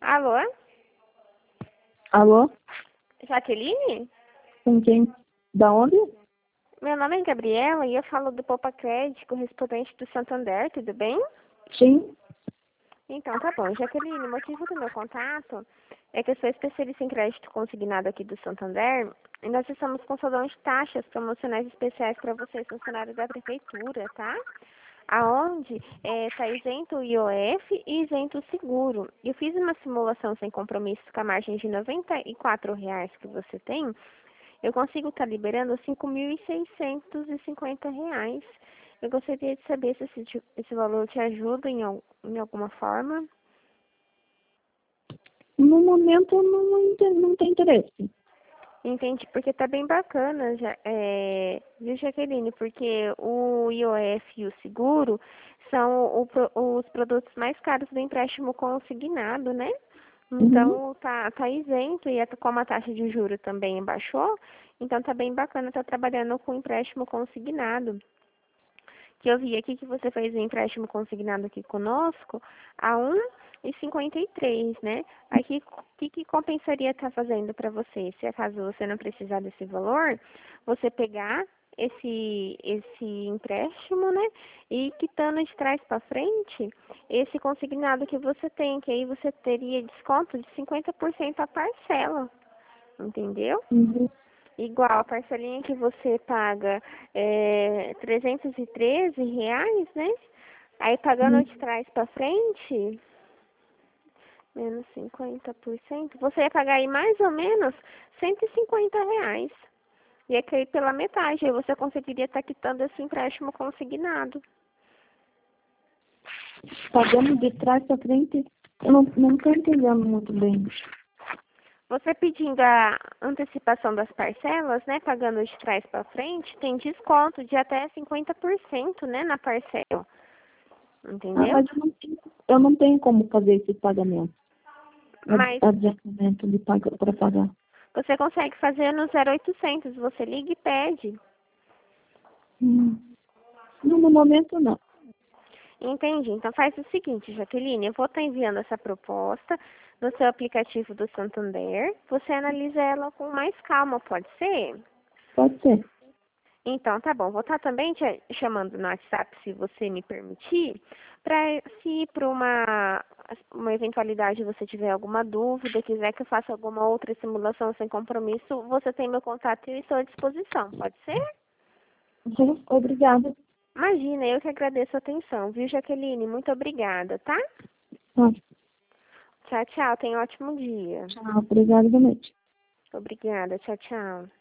Alô? Alô? Jaqueline? Com quem? Da onde? Meu nome é Gabriela e eu falo do Poupa Crédito, correspondente do Santander, tudo bem? Sim. Então, tá bom. Jaqueline, o motivo do meu contato é que eu sou especialista em crédito consignado aqui do Santander e nós estamos com salão de taxas promocionais especiais para vocês, funcionários da prefeitura, tá? Aonde está isento o IOF e isento o seguro. Eu fiz uma simulação sem compromisso com a margem de R$ 94 que você tem. Eu consigo estar liberando R$ 5.650. Eu gostaria de saber se esse valor te ajuda em alguma forma. No momento eu não tem interesse. Entendi, porque tá bem bacana, viu, Jaqueline? Porque o IOF e o seguro são os produtos mais caros do empréstimo consignado, né? Então, tá isento e como a taxa de juros também baixou, então tá bem bacana estar trabalhando com empréstimo consignado. Que eu vi aqui que você fez um empréstimo consignado aqui conosco a 1,53, né? Aqui, o que compensaria estar fazendo para você? Se acaso você não precisar desse valor, você pegar esse empréstimo, né? E quitando de trás para frente, esse consignado que você tem, que aí você teria desconto de 50% a parcela, entendeu? Uhum. Igual a parcelinha que você paga R$ 313, né? Aí pagando de trás para frente, menos 50%, você ia pagar aí mais ou menos R$ 150. Ia cair pela metade, aí você conseguiria estar quitando esse empréstimo consignado. Pagando de trás para frente, eu não estou entendendo muito bem. Você pedindo a antecipação das parcelas, né, pagando de trás para frente, tem desconto de até 50%, né, na parcela. Entendeu? Mas eu não tenho como fazer esse pagamento. Mas Adiantamento para pagar. você consegue fazer no 0800, você liga e pede. Não, no momento não. Entendi. Então faz o seguinte, Jaqueline, eu vou estar enviando essa proposta no seu aplicativo do Santander. Você analisa ela com mais calma, pode ser? Pode ser. Então, tá bom. Vou estar também te chamando no WhatsApp, se você me permitir, para se por uma eventualidade você tiver alguma dúvida, quiser que eu faça alguma outra simulação sem compromisso, você tem meu contato e eu estou à disposição. Pode ser? Sim, obrigada. Imagina, eu que agradeço a atenção, viu, Jaqueline? Muito obrigada, tá? Ah, Tchau, tchau. Tenha um ótimo dia. tchau, obrigada, boa noite. Obrigada. Tchau, tchau.